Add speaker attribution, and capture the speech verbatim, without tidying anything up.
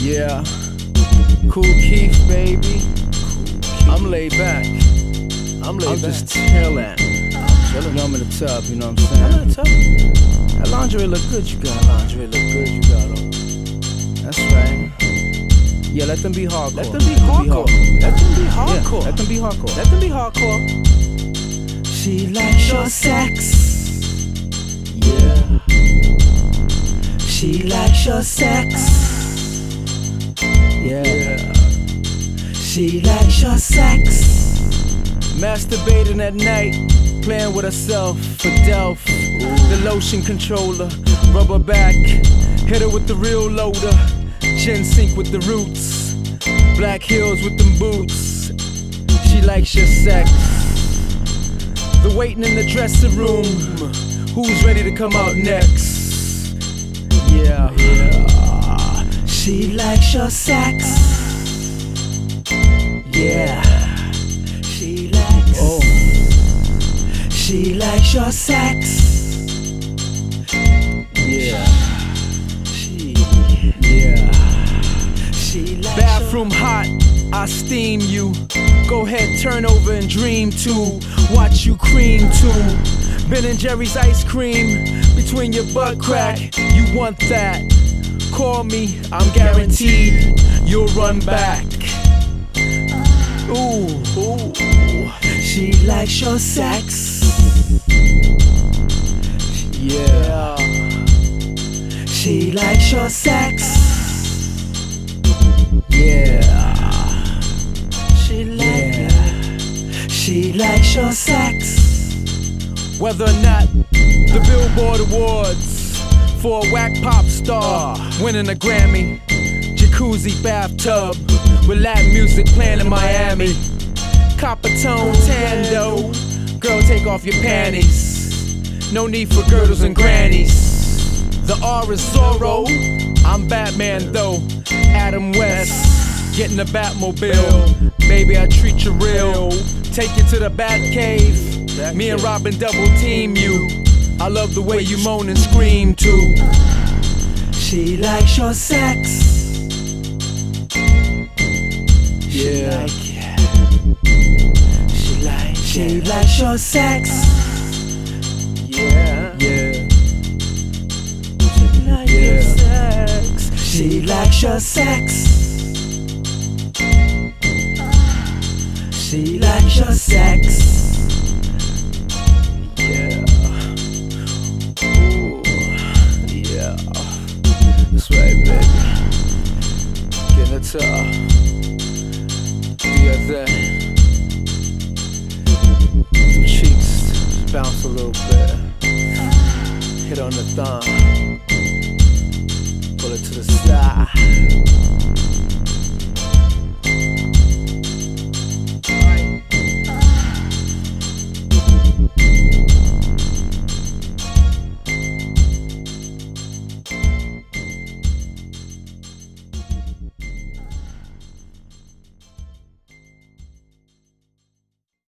Speaker 1: Yeah, Kool Keith, baby. I'm laid back. I'm laid
Speaker 2: I'm
Speaker 1: back.
Speaker 2: just chillin'.
Speaker 1: Chillin'. You know I'm in the tub, you know what I'm saying?
Speaker 2: I'm in the tub.
Speaker 1: That lingerie look good you got.
Speaker 2: Lingerie look good, you got on.
Speaker 1: That's right. Yeah, let them be hardcore.
Speaker 2: Let them be hardcore. Let them be hardcore.
Speaker 1: Yeah, let them be hardcore.
Speaker 2: Let them be hardcore.
Speaker 1: She likes your sex. Yeah. She likes your sex. Yeah. She likes your sex. Masturbating at night, playing with herself for Delph. The lotion controller, rubber back. Hit her with the real loader. Gin sink with the roots. Black heels with them boots. She likes your sex. The waiting in the dressing room. Who's ready to come out next? Yeah, yeah. She likes your sex. Yeah. She likes. Oh. She likes your sex. Yeah. She. Yeah. She likes. Bathroom hot. I steam you. Go ahead, turn over and dream too. Watch you cream too. Ben and Jerry's ice cream between your butt crack. You want that? Call me, I'm guaranteed you'll run back. Ooh, ooh. She likes your sex. Yeah. She likes your sex. Yeah. She likes yeah. She likes your sex. Whether or not the Billboard Awards for a whack pop star winning a Grammy, jacuzzi bathtub with Latin music playing in Miami, copper tone tando, girl take off your panties, no need for girdles and grannies. The R is Zorro, I'm Batman though, Adam West, getting the Batmobile, baby I treat you real, take you to the Batcave. Me and Robin double team you. I love the way you moan and scream too. She likes your sex. Yeah. She like She likes your sex. Yeah. Yeah. She likes your sex. She likes your sex. She likes your sex. Yeah. Ooh. Yeah. That's right, baby. Get in the tub. Do your thing. Some cheeks bounce a little bit. Hit on the thumb.